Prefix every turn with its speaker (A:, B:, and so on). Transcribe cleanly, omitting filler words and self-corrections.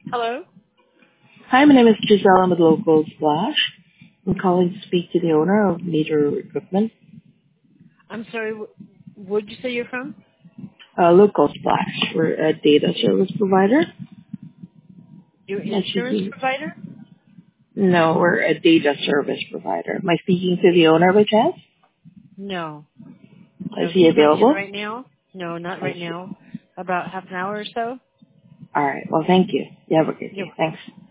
A: Hello?
B: Hi, my name is Giselle. I'm with Local Splash. I'm calling to speak to the owner of Meter Equipment.
A: I'm sorry, where'd you say you're from?
B: Local Splash. We're a data service provider.
A: Your
B: Am I
A: insurance
B: speaking?
A: provider?
B: No, we're a data service provider. Am I speaking to the owner by chance?
A: No.
B: Is
A: No,
B: he
A: he's not in
B: available?
A: right now. No, not
B: I
A: right
B: see.
A: now. About half an hour or so.
B: All right. Well, thank you. You have a good
A: You're
B: day. Thanks.